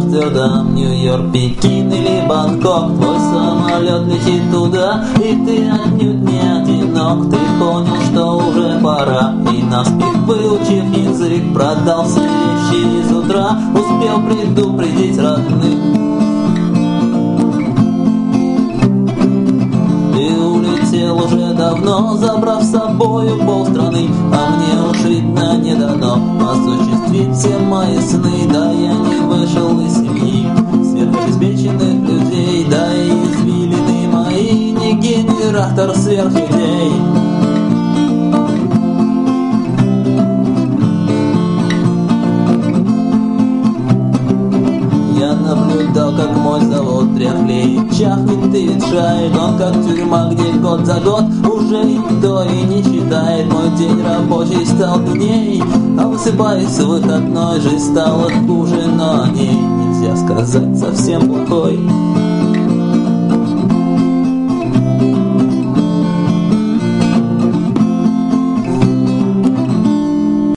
Амстердам, Нью-Йорк, Пекин или Бангкок. Твой самолет летит туда, и ты отнюдь не одинок. Ты понял, что уже пора, и наспех выучив язык, продал все вещи из утра, успел предупредить родных. Ты улетел уже давно, забрав с собою полстраны, а мне уж видно не дано осуществить все мои сны. Да я не вышел из семьи сверхобеспеченных людей, да и извилины мои не генератор сверхидей. Я наблюдал, как мой завод дряхлеет, чахнет и ветшает он, как тюрьма, где год за год уже никто и не читает. Мой день рабочий стал длинней, а высыпаясь в выходной, жизнь стала хуже, но о ней нельзя сказать совсем плохой.